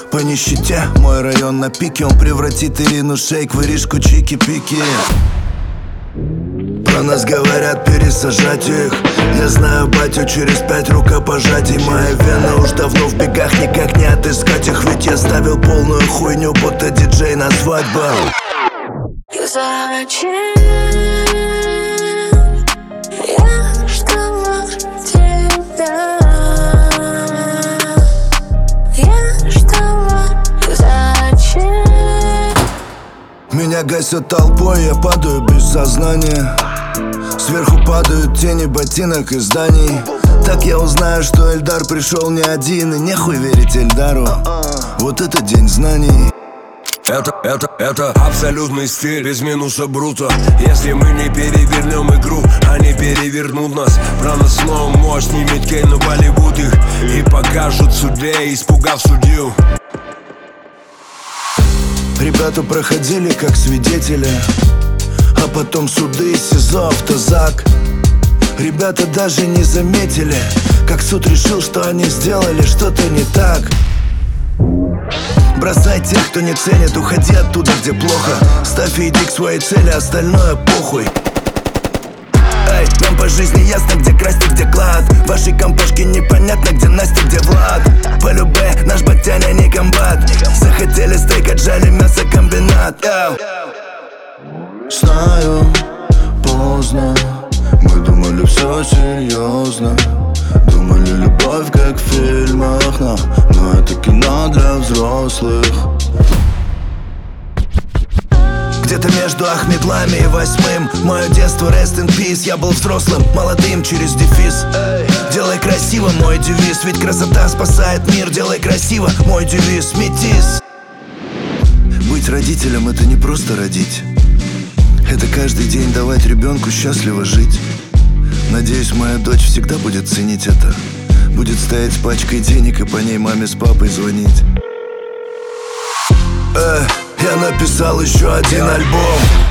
По нищете мой район на пике. Он превратит Ирину Шейк в Иришку Чики-Пики. Про нас говорят пересажать их. Я знаю батю через 5 рукопожатий. Моя вена уж давно в бегах, никак не отыскать их. Ведь я ставил полную хуйню, будто диджей на свадьбах. Зачем я ждала тебя? Я ждала, зачем? Меня гасят толпой, я падаю без сознания. Сверху падают тени ботинок и зданий. Так я узнаю, что Эльдар пришел не один. И нехуй верить Эльдару, вот это день знаний. Это абсолютный стиль без минуса брута. Если мы не перевернем игру, они перевернут нас. Про нас снова мощь снимет Кейн, но Болливуд их и покажут судей, испугав судью. Ребята проходили как свидетели, а потом суды, СИЗО, автозак. Ребята даже не заметили, как суд решил, что они сделали что-то не так. Бросай тех, кто не ценит, уходи оттуда, где плохо. Ставь и иди к своей цели, остальное похуй. Эй, нам по жизни ясно, где красть и где клад. Вашей компашке непонятно, где Настя, где Влад. По любе, наш батяня не комбат. Захотели стейк, отжали мясокомбинат. Знаю, поздно. Мы думали все серьезно. Думали любовь как в фильмах, но это кино для взрослых. Где-то между Ахмедлами и 8-м мое детство rest in peace. Я был взрослым, молодым через дефис. Делай красиво, мой девиз. Ведь красота спасает мир. Делай красиво, мой девиз. Метис. Быть родителем — это не просто родить. Это каждый день давать ребенку счастливо жить. Надеюсь, моя дочь всегда будет ценить это. Будет стоять с пачкой денег и по ней маме с папой звонить. Я написал еще один альбом.